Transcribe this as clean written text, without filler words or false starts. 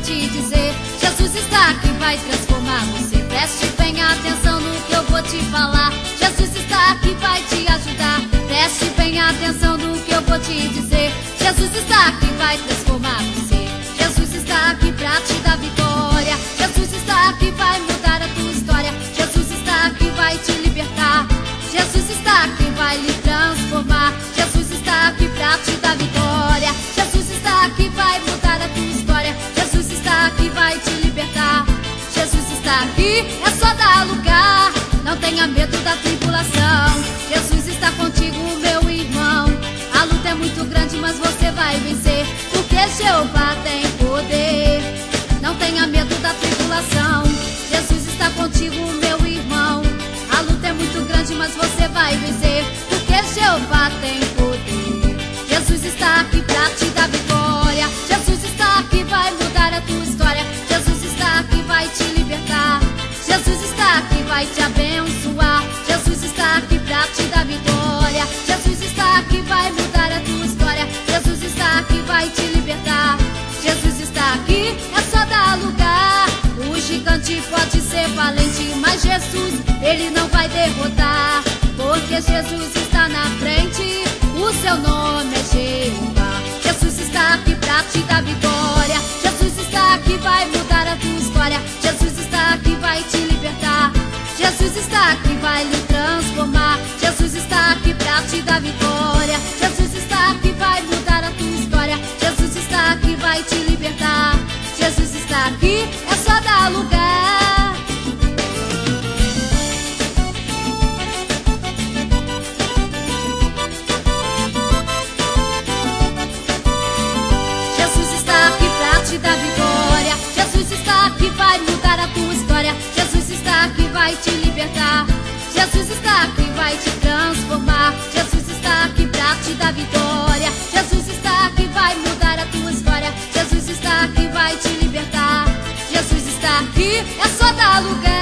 te dizer. Jesus está aqui, vai transformar você. Preste bem atenção no que eu vou te falar. Jesus está aqui, vai te ajudar. Preste bem atenção no que eu vou te dizer. Jesus está aqui, vai transformar você. Jesus está aqui pra te dar vitória. Jesus está aqui, vai mudar a tua história. Jesus está aqui, vai te libertar. Jesus está aqui, vai lhe transformar. Jesus está aqui pra te dar vitória. Jesus está aqui, vai mudar a tua história. Jesus está aqui, vai te libertar. Jesus está aqui, é só dar lugar. Não tenha medo da tribulação. Jesus está contigo, meu irmão. A luta é muito grande, mas você vai vencer, porque Jeová tem poder. Não tenha medo da tribulação. Jesus está contigo, meu irmão. A luta é muito grande, mas você vai vencer, porque Jeová tem poder. Jesus está aqui pra te dar vitória. Jesus está aqui, vai mudar a tua história. Jesus está aqui, vai te libertar. Jesus está aqui, vai te abençoar. Jesus está aqui pra te dar vitória. Jesus está aqui, vai mudar a tua história. Jesus está aqui, vai te libertar. Jesus está aqui, é só dar lugar. O gigante pode ser valente, mas Jesus, ele não vai derrotar, porque Jesus está na frente. O seu nome é Jeová. Jesus está aqui pra te dar vitória. Jesus está aqui, vai mudar a tua história. Jesus está aqui, vai te libertar. Jesus está aqui, vai lhe transformar. Jesus está aqui pra te dar vitória. Jesus está aqui, vai mudar a tua história. Jesus está aqui, vai te libertar. Jesus está aqui, é só dar lugar. Jesus está aqui pra te dar vitória. Jesus está aqui, vai mudar a tua história. Jesus está aqui, vai te libertar. Jesus está aqui, vai te transformar. Jesus está aqui pra te dar vitória. Jesus está aqui, vai mudar a tua história. Jesus está aqui, vai te libertar. Jesus está aqui, é só dar lugar.